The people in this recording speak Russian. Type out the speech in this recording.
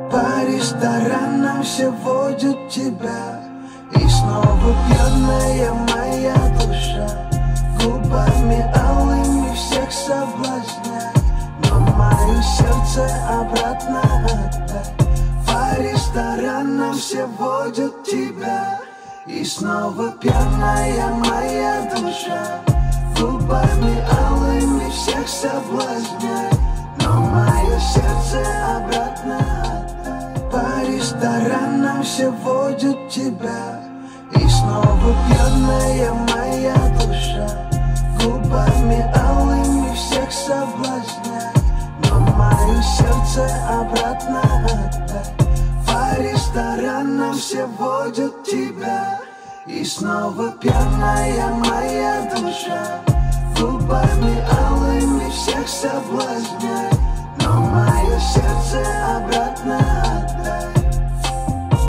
По ресторанам все водят тебя, и снова пьяная моя душа губами алыми всех соблазняй, но мое сердце обратно отдай. По ресторанам все водят тебя, и снова пьяная моя душа губами алыми всех соблазняй, но мое сердце обратно отдай. По ресторанам все водят тебя, и снова пьяная моя душа губами алыми всех соблазняй, но мое сердце обратно отдай. По ресторанам все водят тебя, и снова пьяная моя душа губами алыми всех соблазняй,